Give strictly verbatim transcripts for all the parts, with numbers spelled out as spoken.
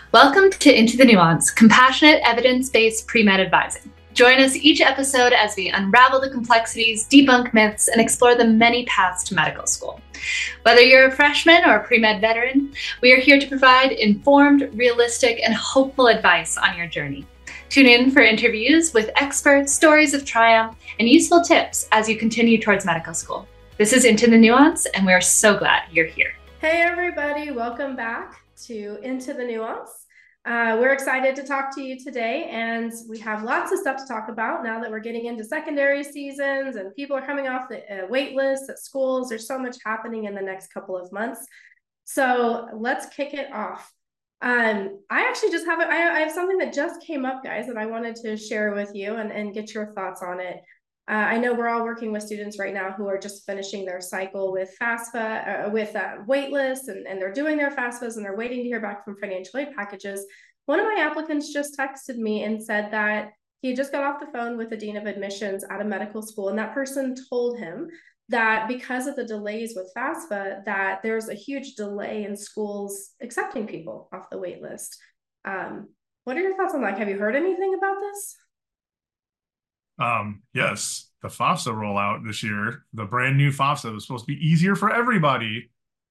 Welcome to Into the Nuance, compassionate, evidence-based pre-med advising. Join us each episode as we unravel the complexities, debunk myths, and explore the many paths to medical school. Whether you're a freshman or a pre-med veteran, we are here to provide informed, realistic, and hopeful advice on your journey. Tune in for interviews with experts, stories of triumph, and useful tips as you continue towards medical school. This is Into the Nuance, and we're so glad you're here. Hey everybody, welcome back to Into the Nuance. Uh, we're excited to talk to you today, and we have lots of stuff to talk about now that we're getting into secondary seasons and people are coming off the uh, wait lists at schools. There's so much happening in the next couple of months. So let's kick it off. Um, I actually just have, a, I, I have something that just came up, guys, that I wanted to share with you and, and get your thoughts on it. Uh, I know we're all working with students right now who are just finishing their cycle with FAFSA, uh, with uh, wait lists, and, and they're doing their FAFSAs and they're waiting to hear back from financial aid packages. One of my applicants just texted me and said that he just got off the phone with the dean of admissions at a medical school, and that person told him that because of the delays with FAFSA, that there's a huge delay in schools accepting people off the wait list. Um, what are your thoughts on that? Have you heard anything about this? Um, yes, the FAFSA rollout this year, the brand new FAFSA was supposed to be easier for everybody.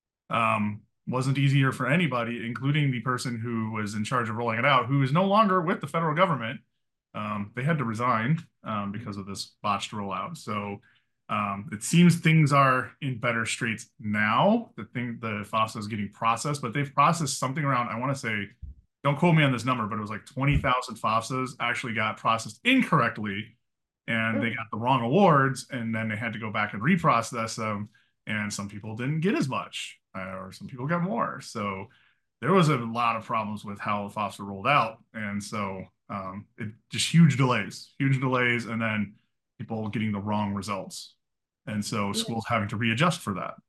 Um, wasn't easier for anybody, including the person who was in charge of rolling it out, who is no longer with the federal government. Um, they had to resign um, because of this botched rollout. So um, it seems things are in better straits now. The thing, the FAFSA is getting processed, but they've processed something around, I want to say, don't quote me on this number, but it was like twenty thousand FAFSAs actually got processed incorrectly. And they got the wrong awards, and then they had to go back and reprocess them. And some people didn't get as much, uh, or some people got more. So there was a lot of problems with how FAFSA rolled out. And so um, it just huge delays, huge delays, and then people getting the wrong results. And so schools having to readjust for that.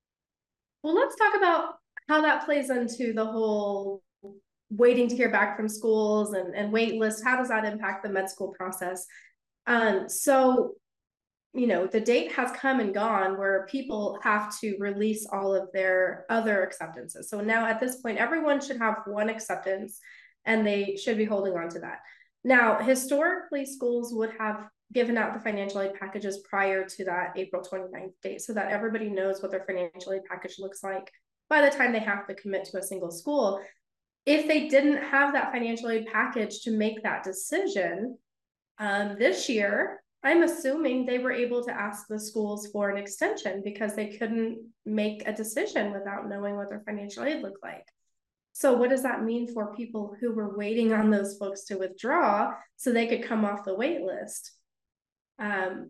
Well, let's talk about how that plays into the whole waiting to hear back from schools and, and wait lists. How does that impact the med school process? Um, so, you know, the date has come and gone where people have to release all of their other acceptances. So now at this point, everyone should have one acceptance and they should be holding on to that. Now, historically, schools would have given out the financial aid packages prior to that April twenty-ninth date so that everybody knows what their financial aid package looks like by the time they have to commit to a single school. If they didn't have that financial aid package to make that decision, Um, this year, I'm assuming they were able to ask the schools for an extension because they couldn't make a decision without knowing what their financial aid looked like. So what does that mean for people who were waiting on those folks to withdraw so they could come off the wait list? Um,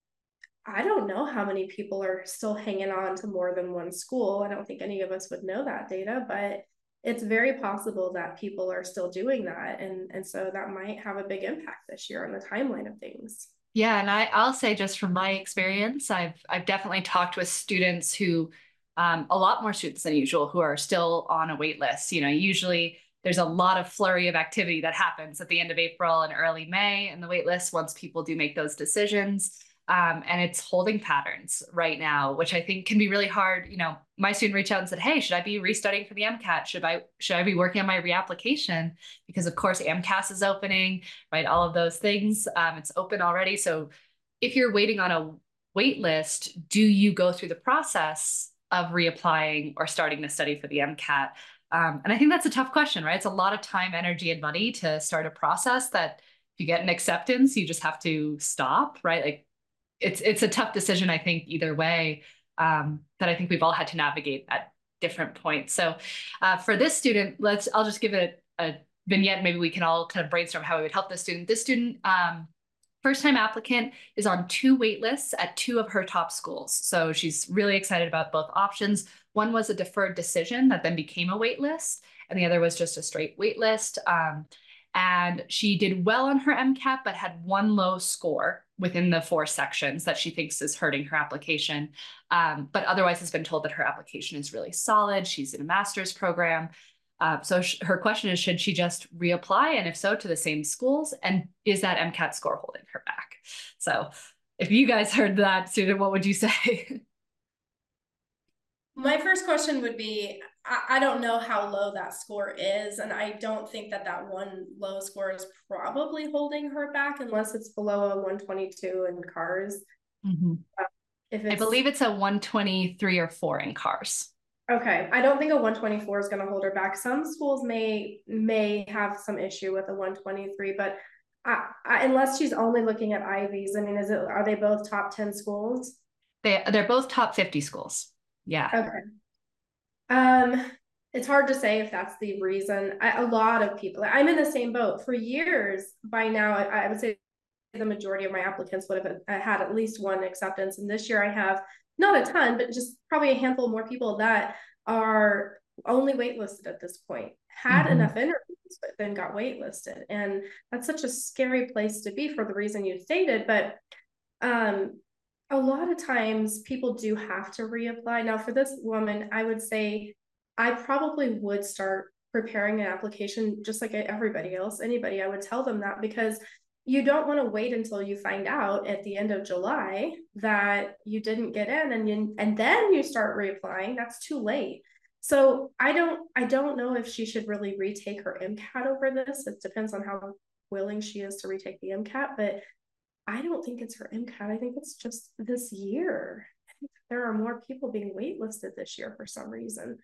I don't know how many people are still hanging on to more than one school. I don't think any of us would know that data, but it's very possible that people are still doing that. And, and so that might have a big impact this year on the timeline of things. Yeah, and I, I'll say just from my experience, I've I've definitely talked with students who, um, a lot more students than usual, who are still on a wait list. You know, usually there's a lot of flurry of activity that happens at the end of April and early May in the wait list once people do make those decisions. Um, and it's holding patterns right now, which I think can be really hard. You know, my student reached out and said, hey, should I be restudying for the MCAT? Should I, should I be working on my reapplication? Because of course, AMCAS is opening, right? All of those things, um, it's open already. So if you're waiting on a wait list, do you go through the process of reapplying or starting to study for the MCAT? Um, and I think that's a tough question, right? It's a lot of time, energy, and money to start a process that if you get an acceptance, you just have to stop, right? Like, It's it's a tough decision, I think, either way, um, that I think we've all had to navigate at different points. So uh, for this student, let's I'll just give it a, a vignette. Maybe we can all kind of brainstorm how we would help this student. This student, um, first-time applicant, is on two wait lists at two of her top schools. So she's really excited about both options. One was a deferred decision that then became a wait list, and the other was just a straight wait list. Um, and she did well on her MCAT, but had one low score within the four sections that she thinks is hurting her application. Um, but otherwise has been told that her application is really solid. She's in a master's program. Uh, so sh her question is, should she just reapply? And if so, to the same schools? And is that MCAT score holding her back? So if you guys heard that, student, what would you say? My first question would be, I, I don't know how low that score is, and I don't think that that one low score is probably holding her back unless it's below a one twenty-two in cars. Mm-hmm. Uh, if I it's, believe it's a one twenty-three or four in cars. Okay, I don't think a one twenty-four is going to hold her back. Some schools may may have some issue with a one twenty-three, but I, I, unless she's only looking at Ivies, I mean, is it, are they both top ten schools? They they're both top fifty schools. Yeah. Okay. Um, it's hard to say if that's the reason. I, a lot of people, I'm in the same boat. For years by now, I, I would say the majority of my applicants would have had at least one acceptance, and this year I have not a ton, but just probably a handful more people that are only waitlisted at this point, had mm-hmm. enough interviews, but then got waitlisted. And that's such a scary place to be for the reason you stated. But um, a lot of times people do have to reapply. Now, for this woman, I would say I probably would start preparing an application just like everybody else, anybody. I would tell them that, because you don't want to wait until you find out at the end of July that you didn't get in, and you, and then you start reapplying. That's too late. So I don't I don't know if she should really retake her MCAT over this. It depends on how willing she is to retake the MCAT, but I don't think it's her MCAT. I think it's just this year. I think there are more people being waitlisted this year for some reason.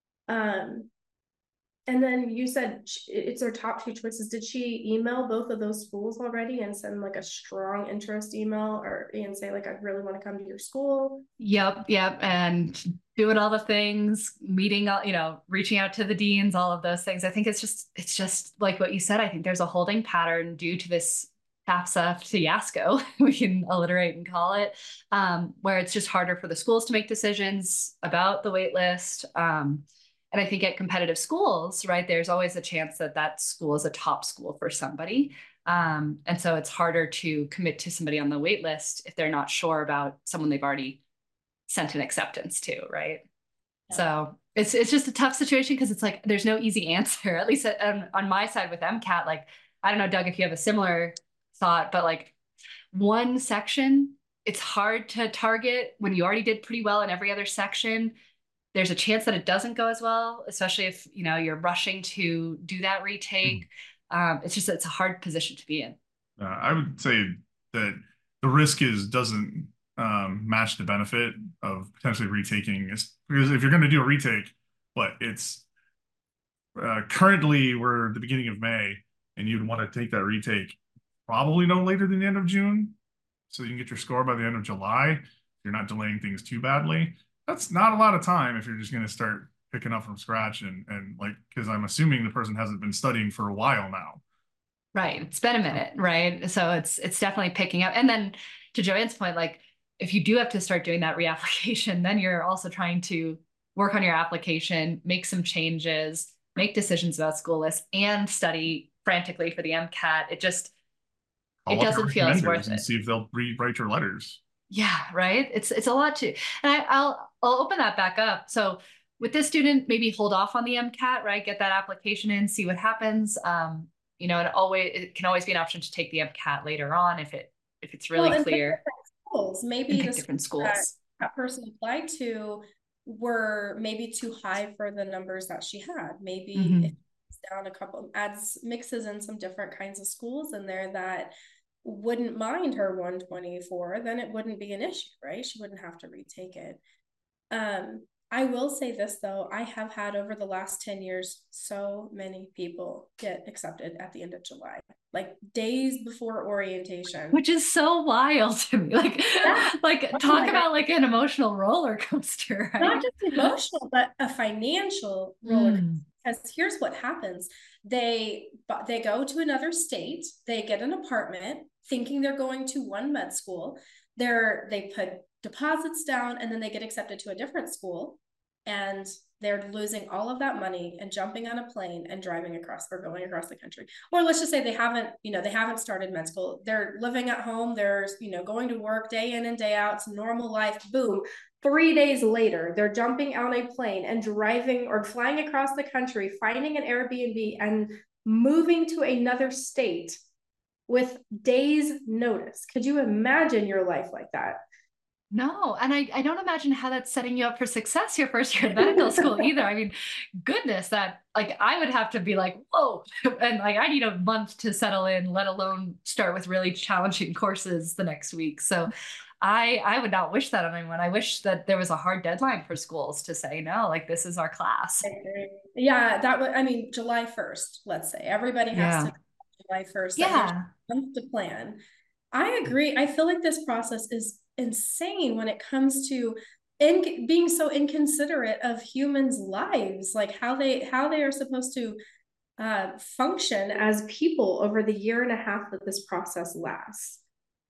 Um, And then you said it's her top two choices. Did she email both of those schools already and send like a strong interest email, or and say like, I really want to come to your school? Yep, yep. And doing all the things, meeting, you know, reaching out to the deans, all of those things. I think it's just, it's just like what you said. I think there's a holding pattern due to this FAFSA fiasco, we can alliterate and call it, um, where it's just harder for the schools to make decisions about the wait list. Um, And I think at competitive schools, right, there's always a chance that that school is a top school for somebody. Um, and so it's harder to commit to somebody on the wait list if they're not sure about someone they've already sent an acceptance to, right? Yeah. So it's it's just a tough situation because it's like there's no easy answer, at least on, on my side with MCAT. Like, I don't know, Doug, if you have a similar thought, but like one section, it's hard to target when you already did pretty well in every other section. There's a chance that it doesn't go as well, especially if, you know, you're rushing to do that retake. Mm-hmm. Um, it's just, it's a hard position to be in. Uh, I would say that the risk is doesn't um, match the benefit of potentially retaking. It's, because if you're going to do a retake, what it's uh, currently we're at the beginning of May, and you'd want to take that retake probably no later than the end of June, so you can get your score by the end of July. If you're not delaying things too badly. That's not a lot of time if you're just going to start picking up from scratch, and and like, because I'm assuming the person hasn't been studying for a while now. Right. It's been a minute, right? So it's it's definitely picking up. And then to Joanne's point, like if you do have to start doing that reapplication, then you're also trying to work on your application, make some changes, make decisions about school lists, and study frantically for the MCAT. It just I'll it doesn't feel as worth and it. See if they'll rewrite your letters. Yeah, right. It's it's a lot to, and I, I'll I'll open that back up. So with this student, maybe hold off on the MCAT, right? Get that application in, see what happens. Um, you know, and always it can always be an option to take the MCAT later on if it if it's really well, clear. Schools. Maybe the different schools that, that person applied to were maybe too high for the numbers that she had. Maybe mm-hmm. it's down a couple, adds mixes in some different kinds of schools in there that wouldn't mind her one twenty-four, then it wouldn't be an issue, right? She wouldn't have to retake it. Um, I will say this though, I have had over the last ten years, so many people get accepted at the end of July, like days before orientation. Which is so wild to me. Like, yeah. like oh talk about God. Like an emotional roller coaster. Right? Not just emotional, but a financial roller coaster. Mm. Because here's what happens. They, they go to another state, they get an apartment thinking they're going to one med school. They're, they put deposits down and then they get accepted to a different school, and they're losing all of that money and jumping on a plane and driving across or going across the country. Or let's just say they haven't, you know, they haven't started med school. They're living at home. They're, you know, going to work day in and day out. It's normal life. Boom. Three days later, they're jumping on a plane and driving or flying across the country, finding an Airbnb and moving to another state with days notice. Could you imagine your life like that? No, and I, I don't imagine how that's setting you up for success your first year in medical school either. I mean, goodness, that like I would have to be like, whoa, and like I need a month to settle in, let alone start with really challenging courses the next week. So I I would not wish that on anyone. I wish that there was a hard deadline for schools to say, no, like this is our class. I agree. Yeah, that would, I mean, July first, let's say. Everybody has Yeah. to July first, that gives Yeah. you a month to plan. I agree. I feel like this process is insane when it comes to in being so inconsiderate of humans' lives, like how they how they are supposed to uh, function as people over the year and a half that this process lasts.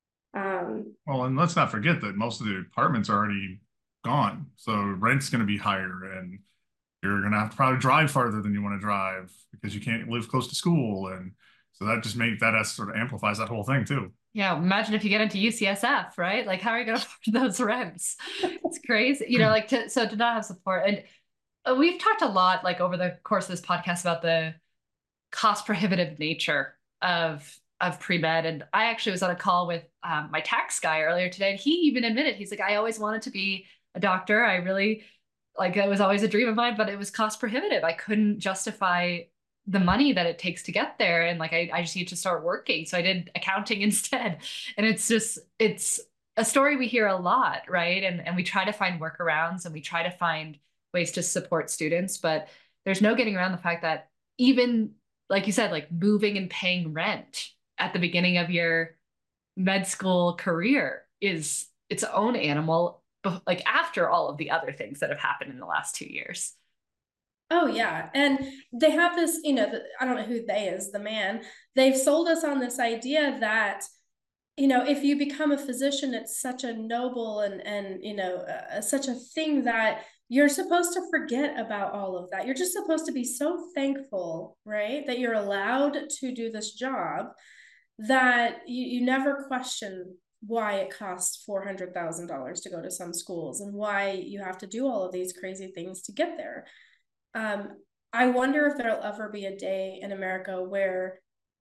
Um, Well, and let's not forget that most of the apartments are already gone. So rent's going to be higher and you're going to have to probably drive farther than you want to drive because you can't live close to school. And so that just makes that sort of amplifies that whole thing too. Yeah, imagine if you get into U C S F, right? Like, how are you going to afford those rents? It's crazy, you know. Like, to, so to not have support, and uh, we've talked a lot, like over the course of this podcast, about the cost prohibitive nature of of pre med. And I actually was on a call with um, my tax guy earlier today, and he even admitted he's like, I always wanted to be a doctor. I really like it was always a dream of mine, but it was cost prohibitive. I couldn't justify the money that it takes to get there. And like, I, I just need to start working. So I did accounting instead. And it's just, it's a story we hear a lot, right? And, and we try to find workarounds and we try to find ways to support students, but there's no getting around the fact that even, like you said, like moving and paying rent at the beginning of your med school career is its own animal, like after all of the other things that have happened in the last two years. Oh yeah, and they have this, you know, the, I don't know who they is, the man. They've sold us on this idea that, you know, if you become a physician, it's such a noble and and you know, uh, such a thing that you're supposed to forget about all of that. You're just supposed to be so thankful, right, that you're allowed to do this job, that you, you never question why it costs four hundred thousand dollars to go to some schools and why you have to do all of these crazy things to get there. Um, I wonder if there'll ever be a day in America where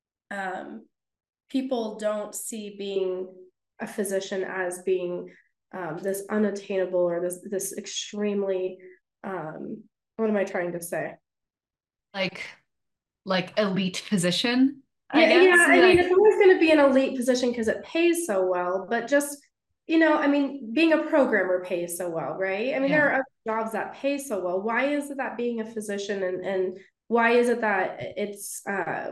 um, people don't see being a physician as being um, this unattainable or this this extremely um, what am I trying to say? Like, like elite position, I Yeah, guess. yeah. I mean, Like, it's always going to be an elite position because it pays so well, but just, you know, I mean, being a programmer pays so well, right? I mean, there yeah. are other jobs that pay so well. Why is it that being a physician and and why is it that it's uh,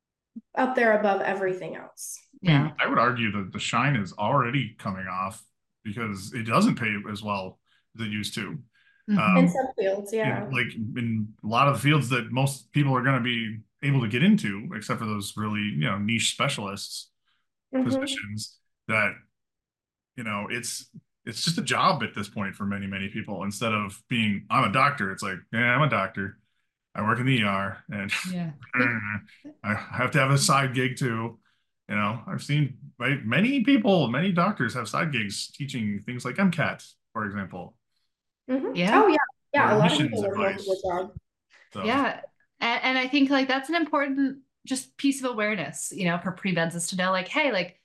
up there above everything else? I mean, Yeah. I would argue that the shine is already coming off because it doesn't pay as well as it used to. Mm-hmm. In Um, some fields, yeah. in, like in a lot of the fields that most people are going to be able to get into, except for those really, you know, niche specialists Mm-hmm. positions that, you know, it's it's just a job at this point for many, many people. Instead of being, I'm a doctor, it's like, yeah, I'm a doctor. I work in the E R and Yeah. I have to have a side gig too. You know, I've seen right, many people, many doctors have side gigs teaching things like MCAT, for example, Mm-hmm. Yeah. Oh yeah, or yeah. A lot of admissions people work multiple advice. jobs. So, Yeah. And, and I think like that's an important just piece of awareness, you know, for pre-meds is to know like, hey, like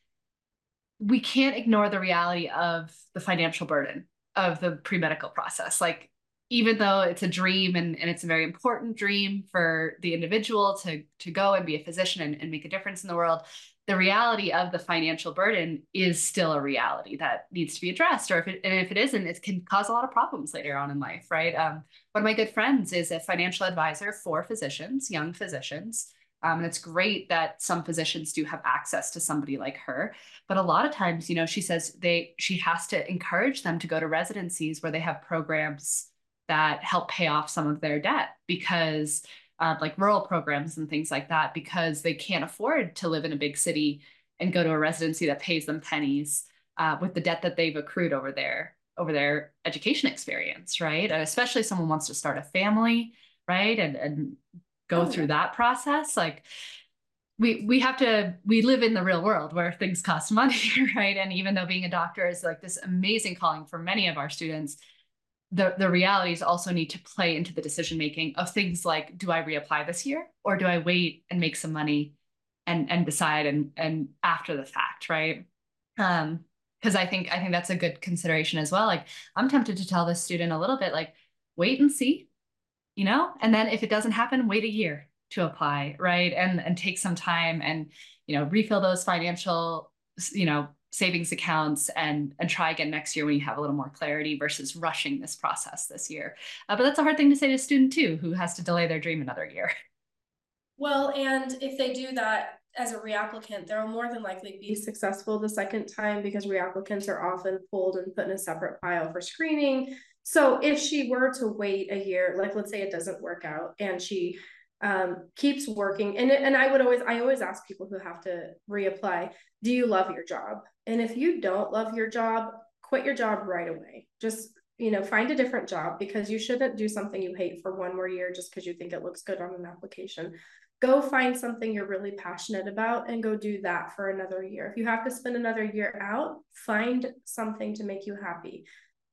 we can't ignore the reality of the financial burden of the pre-medical process. Like, even though it's a dream and, and it's a very important dream for the individual to, to go and be a physician and, and make a difference in the world, the reality of the financial burden is still a reality that needs to be addressed. Or if it, and if it isn't, it can cause a lot of problems later on in life, right? Um, one of my good friends is a financial advisor for physicians, young physicians. Um, and it's great that some physicians do have access to somebody like her. But a lot of times, you know, she says they she has to encourage them to go to residencies where they have programs that help pay off some of their debt because uh, like rural programs and things like that, because they can't afford to live in a big city and go to a residency that pays them pennies uh, with the debt that they've accrued over their over their education experience, right? And especially if someone wants to start a family, right? And and go Oh through yeah. that process, like we we have to we live in the real world where things cost money, right? And even though being a doctor is like this amazing calling for many of our students, the the realities also need to play into the decision making of things like, do I reapply this year or do I wait and make some money and and decide and and after the fact, right? Um, Because I think I think that's a good consideration as well. Like I'm tempted to tell this student a little bit like, wait and see, you know, and then if it doesn't happen, wait a year to apply, right? And and take some time and, you know, refill those financial, you know, savings accounts and and try again next year when you have a little more clarity versus rushing this process this year. Uh, but that's a hard thing to say to a student too, who has to delay their dream another year. Well, and if they do that as a reapplicant, they'll more than likely be successful the second time because reapplicants are often pulled and put in a separate file for screening. So if she were to wait a year, like let's say it doesn't work out and she um, keeps working, and, and I would always, I always ask people who have to reapply, do you love your job? And if you don't love your job, quit your job right away. Just, you know, find a different job, because you shouldn't do something you hate for one more year just because you think it looks good on an application. Go find something you're really passionate about and go do that for another year. If you have to spend another year out, find something to make you happy.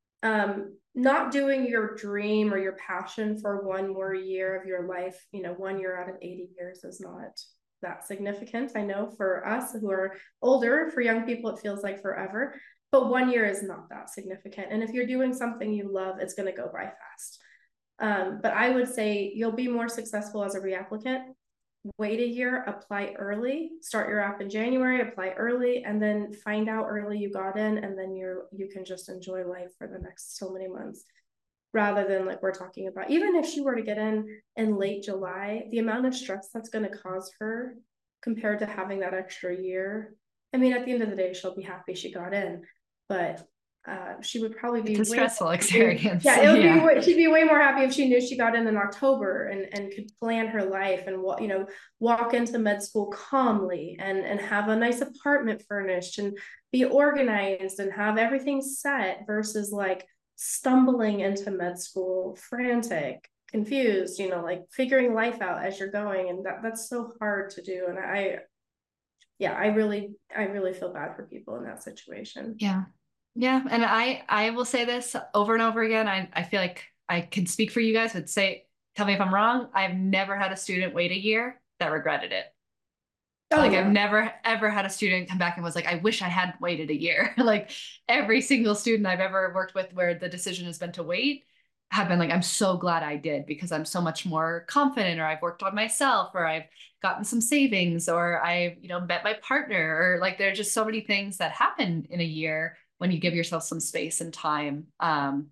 Um, not doing your dream or your passion for one more year of your life, you know, one year out of eighty years is not that significant. I know for us who are older, for young people, it feels like forever, but one year is not that significant. And if you're doing something you love, it's going to go by fast. Um, but I would say you'll be more successful as a reapplicant. Wait a year, apply early, start your app in January, apply early, and then find out early you got in, and then you're you can just enjoy life for the next so many months, rather than like we're talking about. Even if she were to get in in late July, the amount of stress that's going to cause her compared to having that extra year. I mean, at the end of the day, she'll be happy she got in, but uh, she would probably be It's a way stressful more, experience. yeah, it would yeah. be way, she'd be way more happy if she knew she got in in October and and could plan her life and what, you know, walk into med school calmly and and have a nice apartment furnished and be organized and have everything set, versus like stumbling into med school frantic, confused, you know, like figuring life out as you're going, and that that's so hard to do. And I yeah, I really I really feel bad for people in that situation. Yeah. Yeah. And I, I will say this over and over again. I, I feel like I can speak for you guys, but say, tell me if I'm wrong. I've never had a student wait a year that regretted it. Oh, like yeah. I've never, ever had a student come back and was like, I wish I had waited a year. Like every single student I've ever worked with where the decision has been to wait have been like, I'm so glad I did because I'm so much more confident, or I've worked on myself, or I've gotten some savings, or I've, you know, met my partner, or like there are just so many things that happen in a year when you give yourself some space and time. Um,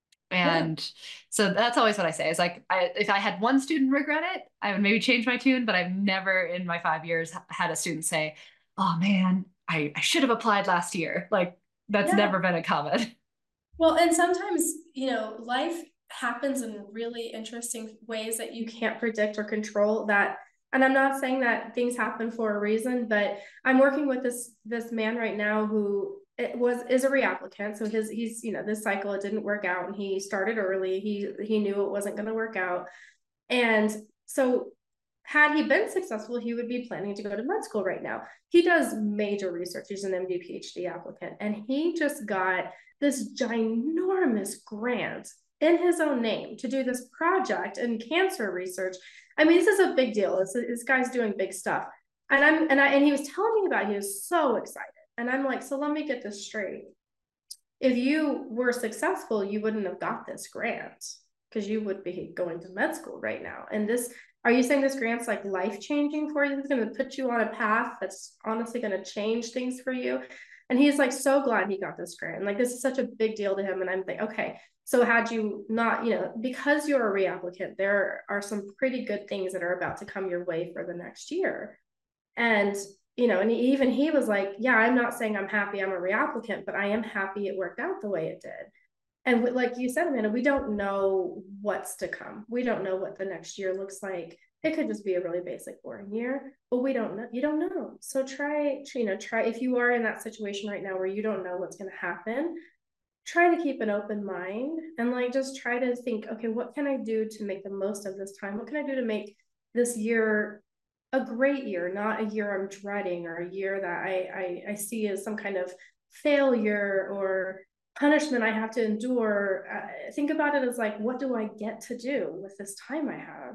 and yeah. So that's always what I say is like, I, if I had one student regret it, I would maybe change my tune, but I've never in my five years had a student say, oh man, I, I should have applied last year. Like that's yeah. never been a comment. Well, and sometimes, you know, life happens in really interesting ways that you can't predict or control that. And I'm not saying that things happen for a reason, but I'm working with this, this man right now who it was, is a reapplicant. So his, he's, you know, this cycle, it didn't work out and he started early. He, he knew it wasn't going to work out. And so had he been successful, he would be planning to go to med school right now. He does major research. He's an M D, PhD applicant. And he just got this ginormous grant in his own name to do this project in cancer research. I mean, this is a big deal. This, this guy's doing big stuff. And I'm and I and he was telling me about it. He was so excited. And I'm like, so let me get this straight. If you were successful, you wouldn't have got this grant because you would be going to med school right now. And this, are you saying this grant's like life-changing for you? It's going to put you on a path that's honestly going to change things for you? And he's like, so glad he got this grant. And like, this is such a big deal to him. And I'm like, okay, so had you not, you know, because you're a reapplicant, there are some pretty good things that are about to come your way for the next year. And, you know, and even he was like, yeah, I'm not saying I'm happy I'm a reapplicant, but I am happy it worked out the way it did. And like you said, Amanda, we don't know what's to come. We don't know what the next year looks like. It could just be a really basic, boring year, but we don't know. You don't know. So try, you know, try, if you are in that situation right now where you don't know what's going to happen, try to keep an open mind and like, just try to think, okay, what can I do to make the most of this time? What can I do to make this year a great year, not a year I'm dreading, or a year that I, I, I see as some kind of failure or punishment I have to endure. Uh, think about it as like, what do I get to do with this time I have?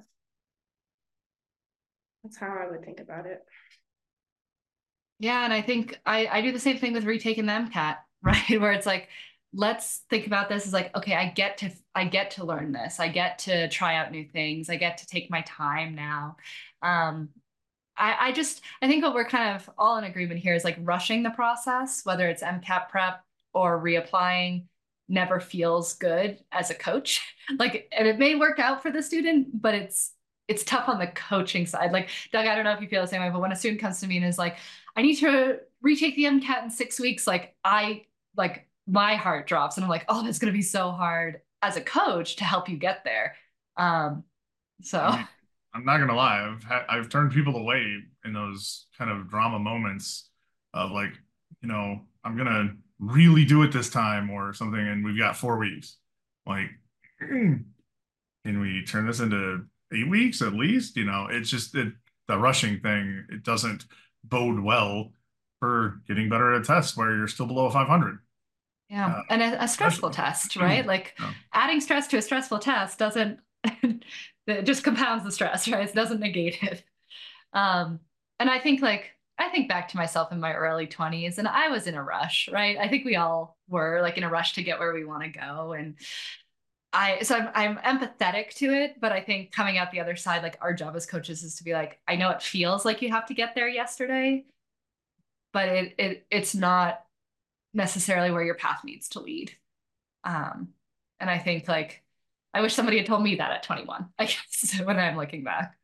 That's how I would think about it. Yeah, and I think I, I do the same thing with retaking the MCAT, right? Where it's like, let's think about this as like, okay, I get to, I get to learn this. I get to try out new things. I get to take my time now. Um, I, I just, I think what we're kind of all in agreement here is like rushing the process, whether it's MCAT prep or reapplying, never feels good as a coach. Like, and it may work out for the student, but it's, it's tough on the coaching side. Like, Doug, I don't know if you feel the same way, but when a student comes to me and is like, I need to retake the MCAT in six weeks, like I, like my heart drops and I'm like, oh, that's going to be so hard as a coach to help you get there. Um, so. I mean, I'm not gonna lie, I've had I've turned people away in those kind of drama moments of like, you know, I'm gonna really do it this time or something, and we've got four weeks. Like, can we turn this into eight weeks at least? You know, it's just it, the rushing thing. It doesn't bode well for getting better at a test where you're still below five hundred. Yeah, Uh, and a, a stressful especially. test, right? Like No. adding stress to a stressful test doesn't, it just compounds the stress, right? It doesn't negate it. Um, and I think like, I think back to myself in my early twenties and I was in a rush, right? I think we all were like in a rush to get where we want to go. And I, so I'm, I'm empathetic to it, but I think coming out the other side, like our job as coaches is to be like, I know it feels like you have to get there yesterday, but it, it it's not necessarily where your path needs to lead. Um, and I think like, I wish somebody had told me that at twenty-one, I guess, when I'm looking back.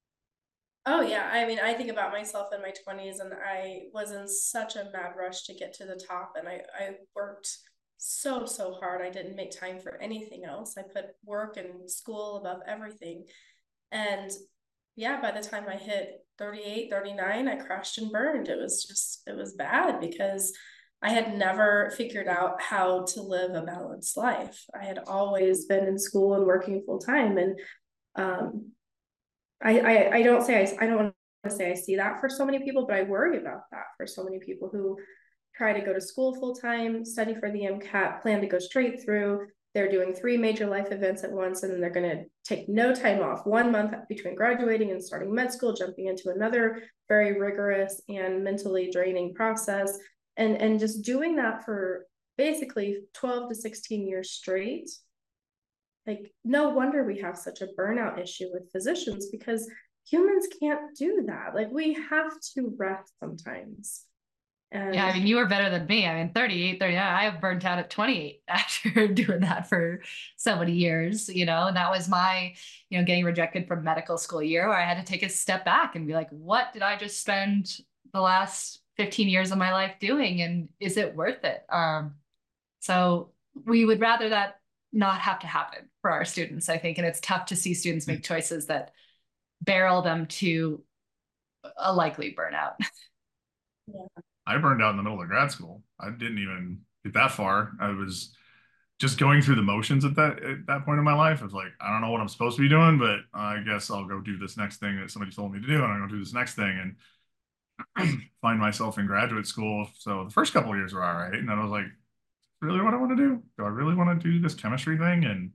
Oh yeah, I mean, I think about myself in my twenties and I was in such a mad rush to get to the top and I, I worked so, so hard. I didn't make time for anything else. I put work and school above everything. And yeah, by the time I hit thirty-eight, thirty-nine, I crashed and burned. It was just, it was bad because I had never figured out how to live a balanced life. I had always been in school and working full time. And um, I, I, I don't say, I, I don't want to say I see that for so many people, but I worry about that for so many people who try to go to school full time, study for the MCAT, plan to go straight through. They're doing three major life events at once, and then they're going to take no time off, one month between graduating and starting med school, jumping into another very rigorous and mentally draining process. And, and just doing that for basically twelve to sixteen years straight. Like, no wonder we have such a burnout issue with physicians because humans can't do that. Like, we have to rest sometimes. And yeah, I mean, you were better than me. I mean, thirty-eight, thirty-nine, I have burnt out at twenty-eight after doing that for so many years, you know, and that was my, you know, getting rejected from medical school year where I had to take a step back and be like, what did I just spend the last fifteen years of my life doing? And is it worth it? Um, so we would rather that not have to happen for our students, I think. And it's tough to see students make choices that barrel them to a likely burnout. yeah. I burned out in the middle of grad school. I didn't even get that far. I was just going through the motions at that at that point in my life. I was like, I don't know what I'm supposed to be doing, but I guess I'll go do this next thing that somebody told me to do, and I'm gonna do this next thing and find myself in graduate school. So the first couple of years were all right, and then I was like, really what I want to do? Do I really want to do this chemistry thing? And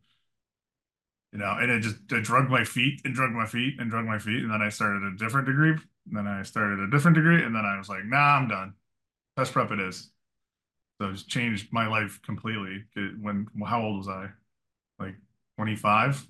you know, and it just it drug my feet and drug my feet and drug my feet, and then I started a different degree, and then I started a different degree, and then I was like, nah, I'm done. Test prep it is. So it's changed my life completely. It, when how old was I? Like twenty-five.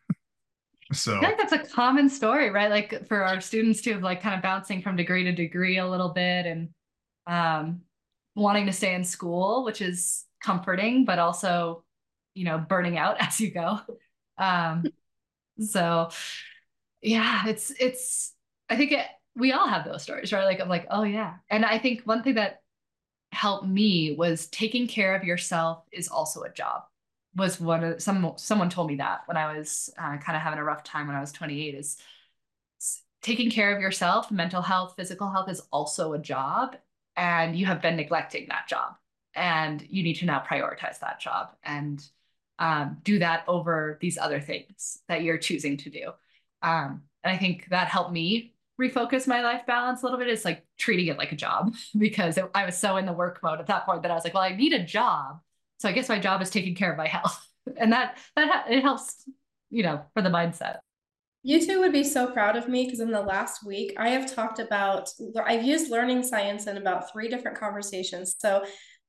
So I feel like that's a common story, right? Like for our students to have like kind of bouncing from degree to degree a little bit and um, wanting to stay in school, which is comforting, but also, you know, burning out as you go. Um, so yeah, it's, it's, I think it, we all have those stories, right? Like, I'm like, oh yeah. And I think one thing that helped me was taking care of yourself is also a job. Was one of some someone told me that when I was uh, kind of having a rough time when I was twenty-eight is taking care of yourself, mental health, physical health is also a job, and you have been neglecting that job, and you need to now prioritize that job and um, do that over these other things that you're choosing to do. Um, and I think that helped me refocus my life balance a little bit. It's like treating it like a job because it, I was so in the work mode at that point that I was like, well, I need a job. So I guess my job is taking care of my health. And that, that it helps, you know, for the mindset. You two would be so proud of me because in the last week, I have talked about, I've used learning science in about three different conversations. So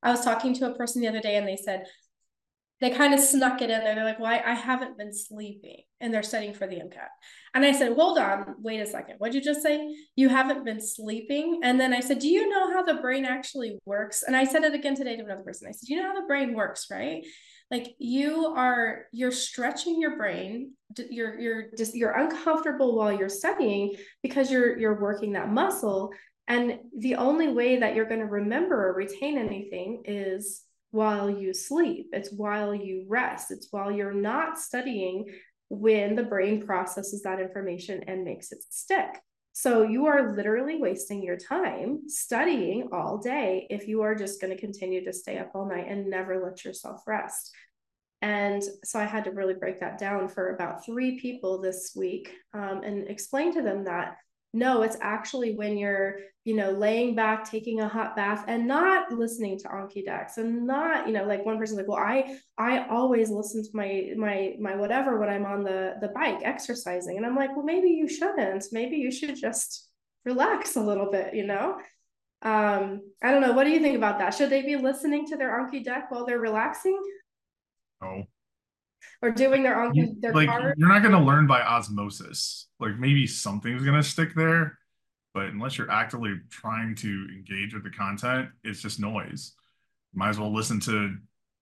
I was talking to a person the other day and they said, they kind of snuck it in there. They're like, well, I, I haven't been sleeping, and they're studying for the MCAT. And I said, hold on, wait a second. What'd you just say? You haven't been sleeping? And then I said, do you know how the brain actually works? And I said it again today to another person. I said, you know how the brain works, right? Like you are, you're stretching your brain. You're, you're just, you're uncomfortable while you're studying because you're, you're working that muscle. And the only way that you're going to remember or retain anything is while you sleep. It's while you rest. It's while you're not studying when the brain processes that information and makes it stick. So you are literally wasting your time studying all day if you are just going to continue to stay up all night and never let yourself rest. And so I had to really break that down for about three people this week, um, and explain to them that no, it's actually when you're, you know, laying back, taking a hot bath and not listening to Anki decks, and not, you know, like one person's like, well, I, I always listen to my, my, my whatever when I'm on the, the bike exercising. And I'm like, well, maybe you shouldn't. Maybe you should just relax a little bit, you know? Um, I don't know. What do you think about that? Should they be listening to their Anki deck while they're relaxing? Oh. Or doing their Anki, their like card? You're not going to learn by osmosis. Like maybe something's going to stick there, but unless you're actively trying to engage with the content, it's just noise. Might as well listen to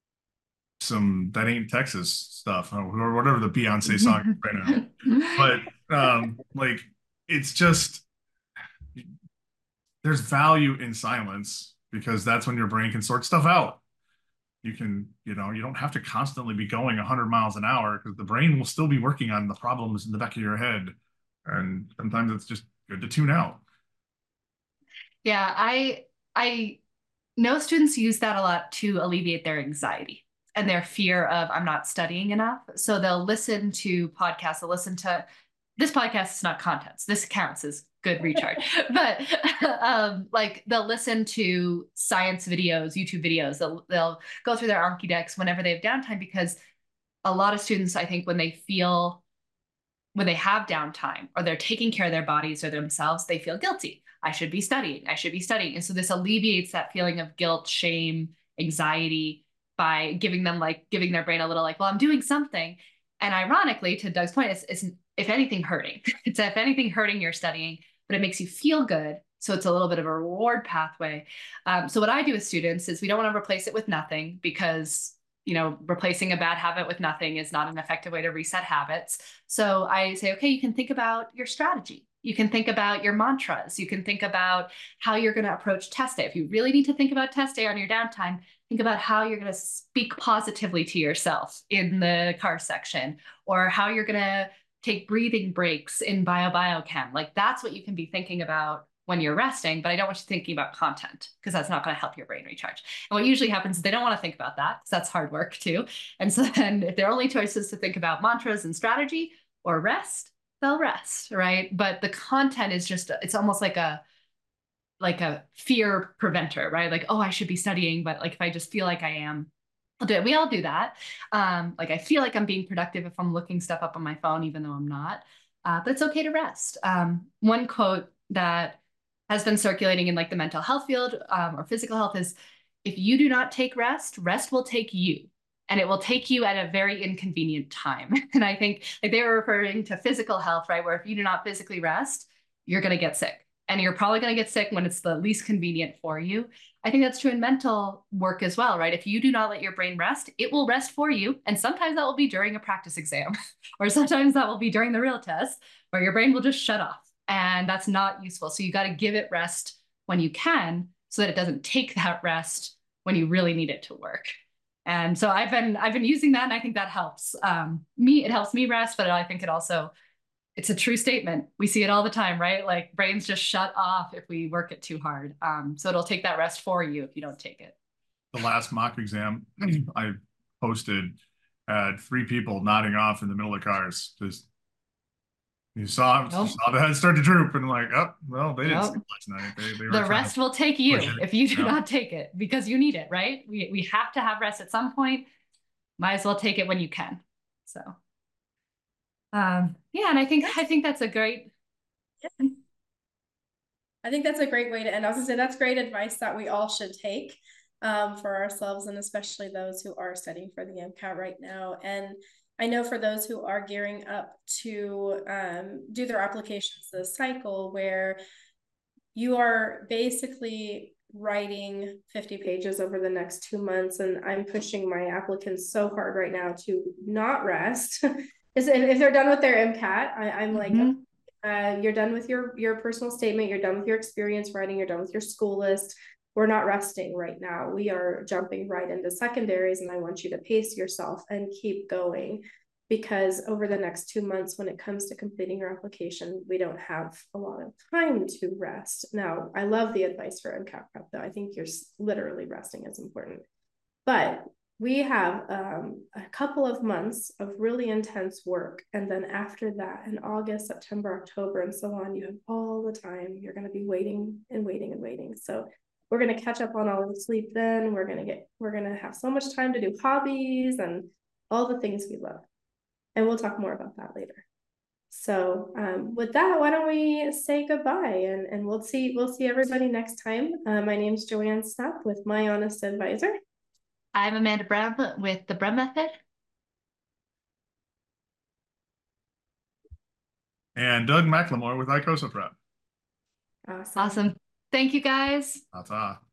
some That Ain't Texas stuff or whatever the Beyonce song is right now. But um, like it's just, there's value in silence because that's when your brain can sort stuff out. You can, you know, you don't have to constantly be going one hundred miles an hour because the brain will still be working on the problems in the back of your head. And sometimes it's just good to tune out. Yeah, I I know students use that a lot to alleviate their anxiety and their fear of I'm not studying enough. So they'll listen to podcasts, they'll listen to this podcast is not contents. This counts as good recharge. But um, like they'll listen to science videos, YouTube videos. They'll they'll go through their Anki decks whenever they have downtime, because a lot of students, I think, when they feel when they have downtime or they're taking care of their bodies or themselves, they feel guilty. I should be studying. I should be studying. And so this alleviates that feeling of guilt, shame, anxiety by giving them like giving their brain a little like, well, I'm doing something. And ironically, to Doug's point, it's, it's if anything hurting. It's if anything hurting your studying, but it makes you feel good. So it's a little bit of a reward pathway. Um, so what I do with students is we don't want to replace it with nothing, because you know, replacing a bad habit with nothing is not an effective way to reset habits. So I say, okay, you can think about your strategy. You can think about your mantras. You can think about how you're going to approach test day. If you really need to think about test day on your downtime, think about how you're going to speak positively to yourself in the car section, or how you're going to take breathing breaks in bio biochem. Like that's what you can be thinking about when you're resting, but I don't want you thinking about content because that's not going to help your brain recharge. And what usually happens is they don't want to think about that because that's hard work too. And so then if their only choice is to think about mantras and strategy or rest, they'll rest, right? But the content is just, it's almost like a, like a fear preventer, right? Like, oh, I should be studying, but like if I just feel like I am, I'll do it. We all do that. Um, like I feel like I'm being productive if I'm looking stuff up on my phone, even though I'm not. Uh, but it's okay to rest. Um, one quote that has been circulating in like the mental health field um, or physical health is, if you do not take rest, rest will take you. And it will take you at a very inconvenient time. And I think like they were referring to physical health, right? Where if you do not physically rest, you're going to get sick. And you're probably going to get sick when it's the least convenient for you. I think that's true in mental work as well, right? If you do not let your brain rest, it will rest for you. And sometimes that will be during a practice exam, or sometimes that will be during the real test, where your brain will just shut off. And that's not useful. So you got to give it rest when you can, so that it doesn't take that rest when you really need it to work. And so I've been I've been using that, and I think that helps um, me. It helps me rest, but I think it also, it's a true statement. We see it all the time, right? Like brains just shut off if we work it too hard. Um, so it'll take that rest for you if you don't take it. The last mock exam I posted had three people nodding off in the middle of cars. Just You saw, nope. you saw the head start to droop, and like, oh, well, they didn't nope. sleep last night. They, they were the rest will take you if you do yeah. not take it, because you need it, right? We we have to have rest at some point. Might as well take it when you can. So, um, yeah, and I think I think that's a great. I think that's a great way to end. I was gonna say that's great advice that we all should take. um, for ourselves, and especially those who are studying for the MCAT right now. And I know for those who are gearing up to um, do their applications this cycle, where you are basically writing fifty pages over the next two months. And I'm pushing my applicants so hard right now to not rest. If they're done with their MCAT, I, I'm Mm-hmm. like, uh, you're done with your, your personal statement, you're done with your experience writing, you're done with your school list. We're not resting right now. We are jumping right into secondaries, and I want you to pace yourself and keep going, because over the next two months, when it comes to completing your application, we don't have a lot of time to rest. Now, I love the advice for MCAT prep, though. I think you're literally resting is important. But we have um, a couple of months of really intense work. And then after that, in August, September, October, and so on, you have all the time. You're going to be waiting and waiting and waiting. So we're going to catch up on all the sleep then. We're going to get, we're going to have so much time to do hobbies and all the things we love. And we'll talk more about that later. So um, with that, why don't we say goodbye, and, and we'll see we'll see everybody next time. Uh, my name's Joanne Stapp with My Honest Advisor. I'm Amanda Brown with the Brehm Method. And Doug McLemore with ICOSA Prep. Awesome. Awesome. Thank you, guys. Ta-ta.